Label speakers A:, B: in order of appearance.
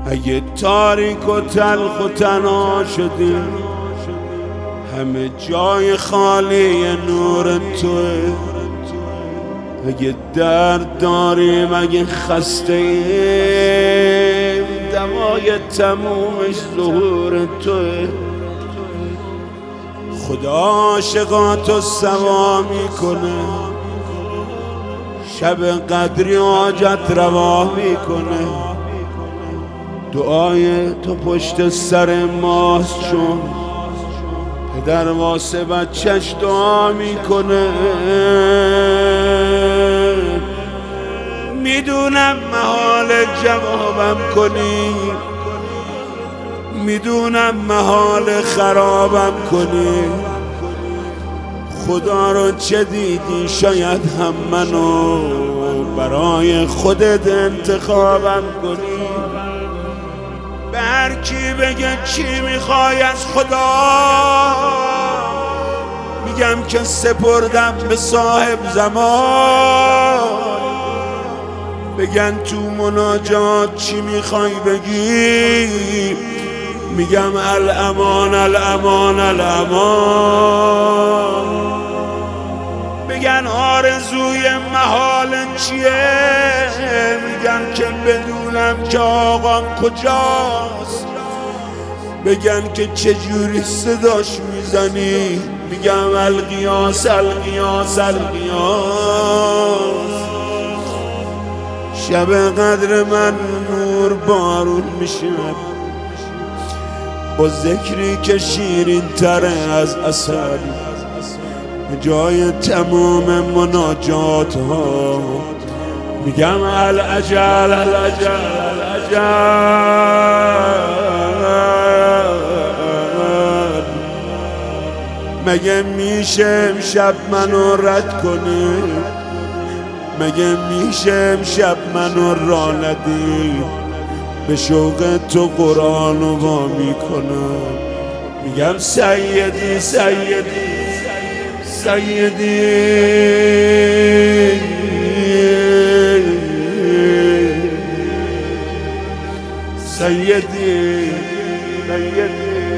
A: اگه تاریک و تلخ و تنها شدیم، همه جای خالی نور توه. اگه درد داریم، اگه خسته ایم، دوای تمومش ظهور توه. خدا عاشقاتو سوا میکنه، شب قدری حاجت روا میکنه. دعای تو پشت سر ماست، چون پدر واسه بچهش دعا میکنه. میدونم محال جوابم کنی، میدونم محال خرابم کنی. خدا رو چه دیدی؟ شاید هم منو برای خودت انتخابم کنی. به هر کی بگه چی میخوای از خدا، میگم که سپردم به صاحب زمان. بگن تو مناجات چی میخوای بگی، میگم الامان الامان الامان. بگن آرزوی محال چیه، میگم که بدونم که آقام کجاست. بگن که چجوری صداش میزنی، میگم القیاس القیاس القیاس. شب قدر من نور بارون میشه، با ذکری که شیرین تره از عسل. جای تموم مناجات ها میگم العجل العجل العجل. مگه میشه امشب منو رد کنی؟ مگه میشه امشب منو راه ندی؟ به شوق تو قرآنو وا میکنم، میگم سیدی سیدی سیدی سیدی سیدی.